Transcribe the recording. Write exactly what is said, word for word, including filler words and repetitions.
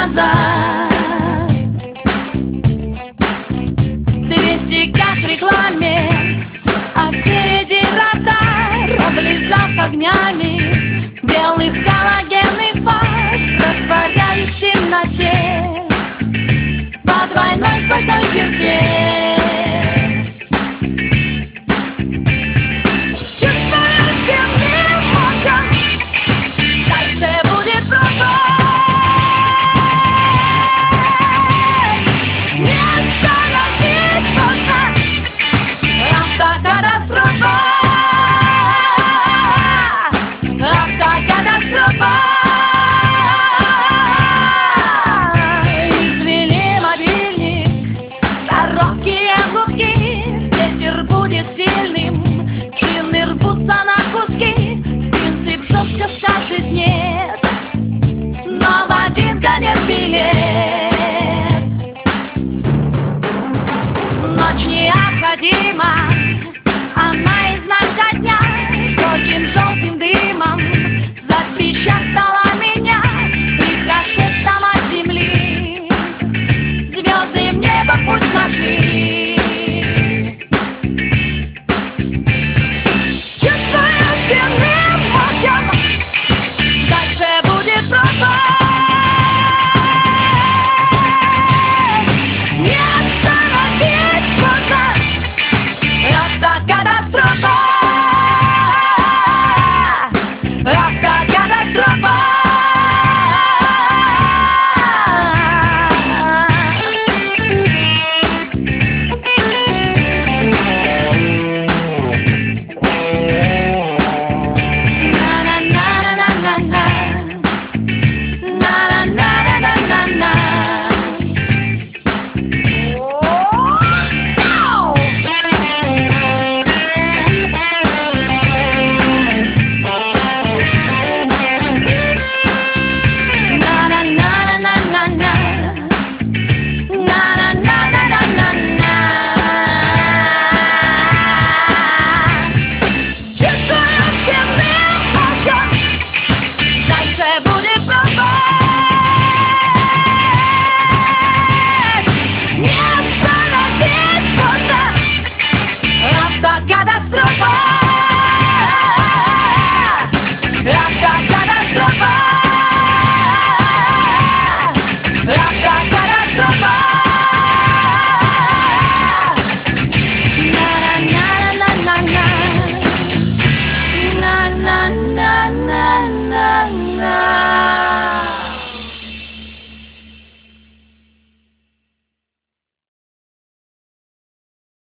назад. Двести как в рекламе, а впереди радар, облизав огнями белых галогенных фар, растворяюсь в темноте по двойной сквозной черте. Чувствую сильным мозгом, дальше будет круто. Не остановить можно, автокатастрофа, автокатастрофа. Извели мобильник, короткие гудки, ветер будет сильным, шины рвутся на куски. Принцип жестко скажет нет, но в один конец билет. Ночь необходима, она изнака дня, горьким желтым дымом запечатала меня, рикошетом от земли. Звезды в небо путь нашли. Чувствую сильным мозгом, дальше будет просто. Не остановить можно, автокатастрофа, автокатастрофа. Катастрофа!